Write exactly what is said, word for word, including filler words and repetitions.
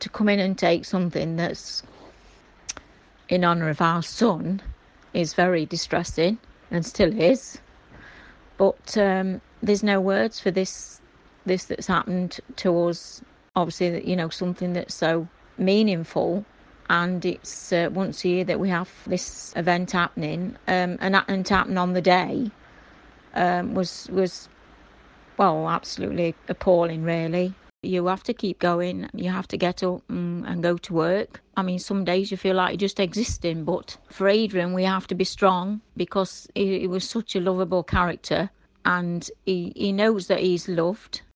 to come in and take something that's in honour of our son is very distressing, and still is. But um, there's no words for this this that's happened to us. Obviously, you know, something that's so meaningful, and it's uh, once a year that we have this event happening, um, and and happening on the day um, was was well, absolutely appalling, really. You have to keep going. You have to get up and, and go to work. I mean, some days you feel like you're just existing, but for Adrian, we have to be strong because he, he was such a lovable character, and he, he knows that he's loved.